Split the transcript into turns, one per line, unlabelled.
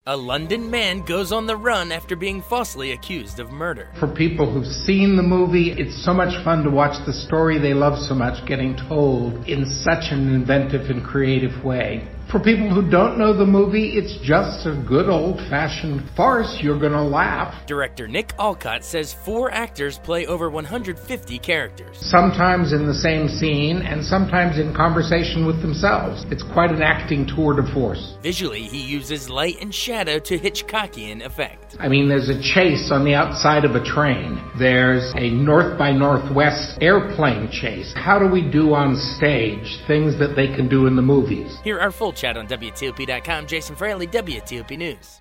A London man goes on the run after being falsely accused of murder.
For people who've seen the movie, it's so much fun to watch the story they love so much getting told in such an inventive and creative way. For people who don't know the movie, it's just a good old-fashioned farce. You're gonna laugh.
Director Nick Alcott says 4 actors play over 150 characters.
Sometimes in the same scene, and sometimes in conversation with themselves. It's quite an acting tour de force.
Visually, he uses light and shadow to Hitchcockian effect.
I mean, there's a chase on the outside of a train. There's a North by Northwest airplane chase. How do we do on stage things that they can do in the movies?
Hear our full chat on WTOP.com. Jason Fraley, WTOP News.